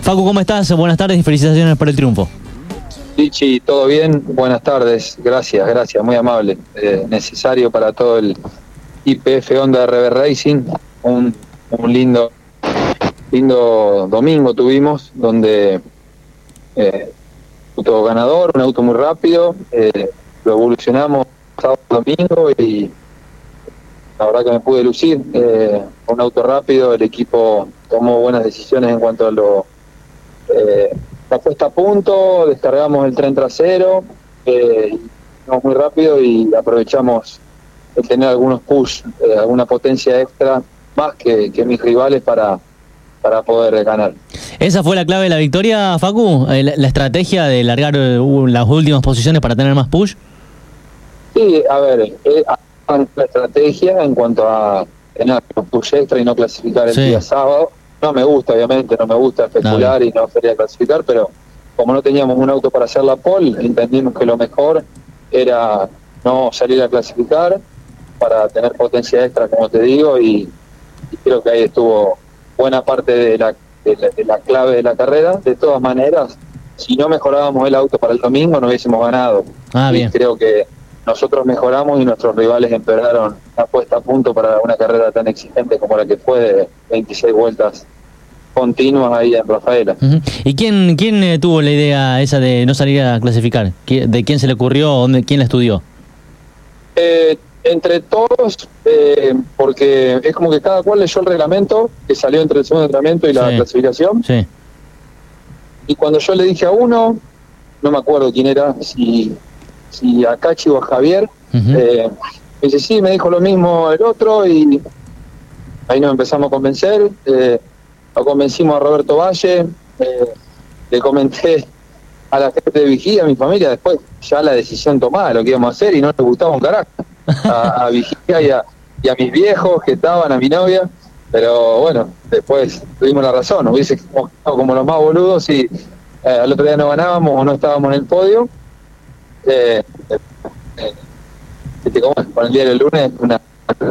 Facu, ¿cómo estás? Buenas tardes y felicitaciones por el triunfo. Lichi, ¿todo bien? Buenas tardes, gracias, muy amable. Necesario para todo el IPF Honda RB Racing. Un lindo domingo tuvimos, donde auto ganador, un auto muy rápido, lo evolucionamos sábado domingo y la verdad que me pude lucir. Un auto rápido, el equipo tomó buenas decisiones en cuanto a la puesta a punto, descargamos el tren trasero, fuimos muy rápido y aprovechamos de tener algunos push, alguna potencia extra más que mis rivales para poder ganar. ¿Esa fue la clave de la victoria, Facu? ¿La estrategia de largar las últimas posiciones para tener más push? Sí, a ver, la estrategia en cuanto a tener un push extra y no clasificar el día sábado. No me gusta, obviamente, no me gusta especular y no quería clasificar, pero como no teníamos un auto para hacer la pole, entendimos que lo mejor era no salir a clasificar para tener potencia extra, como te digo, y creo que ahí estuvo buena parte de la clave de la carrera. De todas maneras, si no mejorábamos el auto para el domingo, no hubiésemos ganado. Bien. Creo que nosotros mejoramos y nuestros rivales empeoraron la puesta a punto para una carrera tan exigente como la que fue de 26 vueltas continuas ahí en Rafaela. ¿Y quién tuvo la idea esa de no salir a clasificar? ¿De quién se le ocurrió? ¿Quién la estudió? Entre todos, porque es como que cada cual leyó el reglamento que salió entre el segundo entrenamiento y la clasificación. Sí. Y cuando yo le dije a uno, no me acuerdo quién era, si a Cachi o a Javier, me dice, sí, me dijo lo mismo el otro, y ahí nos empezamos a convencer. Lo convencimos a Roberto Valle, le comenté a la gente de Vigía, a mi familia, después ya la decisión tomada, lo que íbamos a hacer, y no les gustaba un carajo a Vigía y a mis viejos que estaban, a mi novia, pero bueno, después tuvimos la razón. Hubiese quedado como los más boludos y al otro día no ganábamos o no estábamos en el podio. Con el día del lunes una...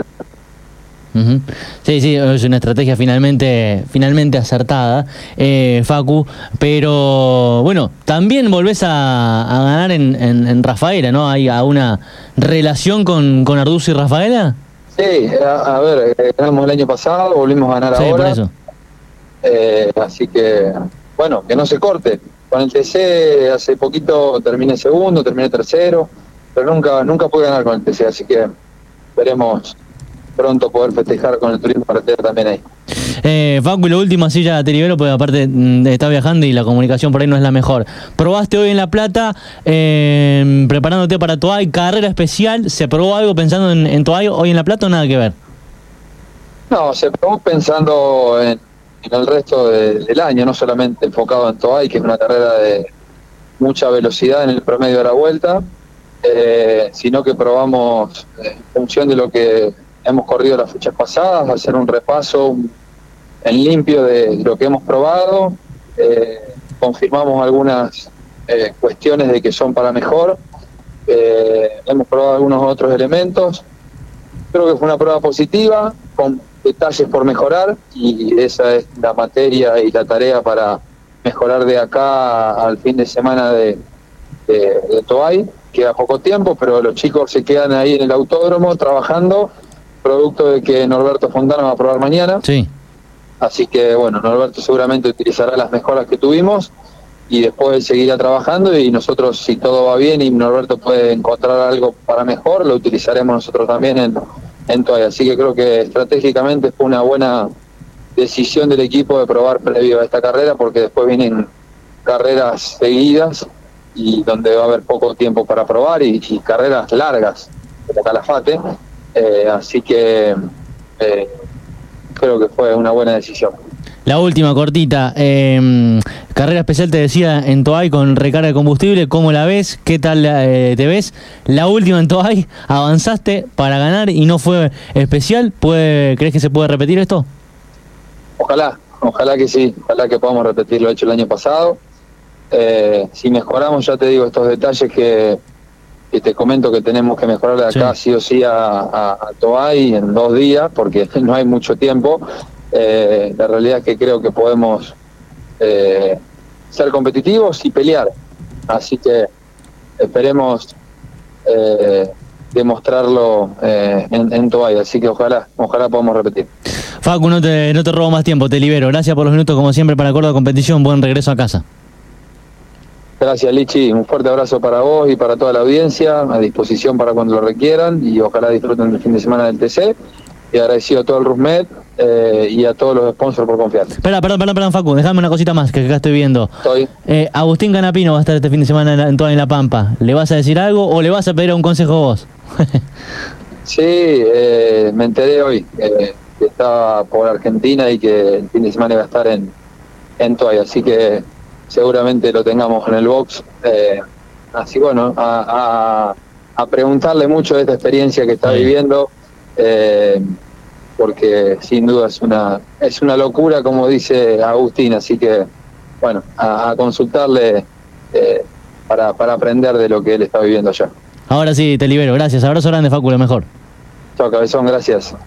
Sí, es una estrategia finalmente acertada, Facu, pero bueno, también volvés a ganar en Rafaela, ¿no? ¿Hay una relación con Arduzzo y Rafaela? Sí, a ver, ganamos el año pasado, volvimos a ganar ahora. Por eso. Así que, bueno, que no se corte. Con el TC hace poquito terminé segundo, terminé tercero, pero nunca pude ganar con el TC, así que veremos pronto poder festejar con el turismo para tener también ahí. Facu, y lo último, así ya te libero, porque aparte está viajando y la comunicación por ahí no es la mejor. Probaste hoy en La Plata, preparándote para Toay, carrera especial. ¿Se probó algo pensando en Toay hoy en La Plata o nada que ver? No, se probó pensando en el resto del año, no solamente enfocado en Toay, que es una carrera de mucha velocidad en el promedio de la vuelta, sino que probamos en función de lo que hemos corrido las fechas pasadas, hacer un repaso en limpio de lo que hemos probado. Confirmamos algunas cuestiones de que son para mejor. Hemos probado algunos otros elementos. Creo que fue una prueba positiva, con detalles por mejorar, y esa es la materia y la tarea para mejorar de acá al fin de semana de Toay. Queda poco tiempo, pero los chicos se quedan ahí en el autódromo trabajando, producto de que Norberto Fontana va a probar mañana. Sí. Así que bueno, Norberto seguramente utilizará las mejoras que tuvimos y después él seguirá trabajando, y nosotros, si todo va bien y Norberto puede encontrar algo para mejor, lo utilizaremos nosotros también en Toay. Así que creo que estratégicamente fue una buena decisión del equipo de probar previo a esta carrera, porque después vienen carreras seguidas y donde va a haber poco tiempo para probar, y carreras largas como Calafate. Así que creo que fue una buena decisión. La última, cortita. Carrera especial, te decía, en Toay con recarga de combustible. ¿Cómo la ves? ¿Qué tal te ves? La última en Toay, avanzaste para ganar y no fue especial. ¿Crees que se puede repetir esto? Ojalá que sí. Ojalá que podamos repetir lo hecho el año pasado. Si mejoramos, ya te digo, estos detalles que te comento que tenemos que mejorar de acá sí o sí a Toay en 2 días, porque no hay mucho tiempo. La realidad es que creo que podemos ser competitivos y pelear. Así que esperemos demostrarlo en Toay, así que ojalá podamos repetir. Facu, no te robo más tiempo, te libero. Gracias por los minutos como siempre para Córdoba Competición, buen regreso a casa. Gracias, Lichi, un fuerte abrazo para vos y para toda la audiencia, a disposición para cuando lo requieran, y ojalá disfruten el fin de semana del TC, y agradecido a todo el RUSMED y a todos los sponsors por confiar. Perdón, Facu, déjame una cosita más que acá estoy viendo. Estoy. Agustín Canapino va a estar este fin de semana en La Pampa. ¿Le vas a decir algo o le vas a pedir un consejo vos? Sí, me enteré hoy que estaba por Argentina y que el fin de semana iba a estar en Toay, así que seguramente lo tengamos en el box. Así bueno, a preguntarle mucho de esta experiencia que está viviendo, porque sin duda es una locura, como dice Agustín, así que bueno, a consultarle para aprender de lo que él está viviendo allá. Ahora sí, te libero. Gracias. Abrazo grande, Facu, lo mejor. Chao, cabezón, gracias.